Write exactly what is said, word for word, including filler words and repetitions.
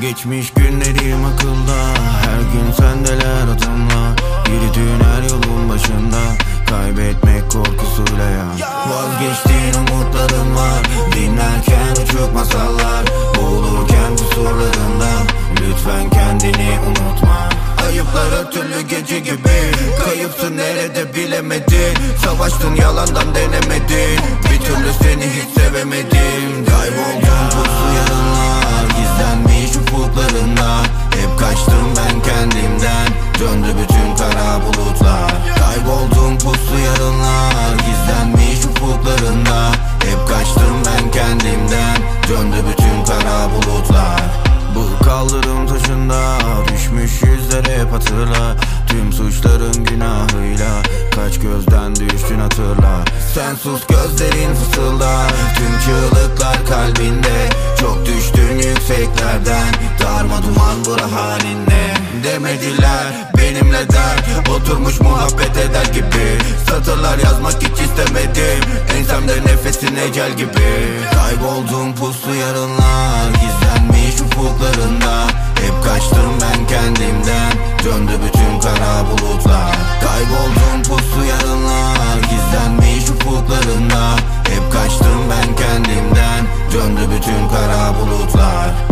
Geçmiş günlerim akılda, her gün sendeler adımla. Yürüdüğün her yolun başında, kaybetmek korkusuyla ya. Vazgeçtiğin umutların var, dinlerken uçuk masallar. Boğulurken kusurlarında, lütfen kendini unutma. Ayıplara türlü gece gibi, kayıpsın nerede bilemedin. Savaştın yalandan denemedin, bir türlü seni hiç sevemedim. Kayboldum puslu yarınlar, gizlenmiş ufuklarında. Hep kaçtım ben kendimden, döndü bütün kara bulutlar. Kayboldum puslu yarınlar, gizlenmiş ufuklarında. Hep kaçtım ben kendimden, döndü bütün kara bulutlar. Bu kaldırım taşında düşmüş yüzler hep hatırla. Tüm suçların günahıyla kaç gözden düştün hatırla. Sen sus gözlerin fısıldar, tüm çığlıklar kalbinde. Çok düştün yükseklerden, darma duman bura halinle. Demediler benimle dert, oturmuş muhabbet eder gibi. Satırlar yazmak hiç istemedim, ensemde nefesin ecel gibi. Kayboldum puslu yarınlar, gizlenmiş ufuklarında. Hep kaçtım ben kendimden, döndü bütün kara bulutlar. Kayboldum puslu yarınlar, gizlenmiş ufuklarında. Hep kaçtım ben kendimden, döndü bütün kara bulutlar.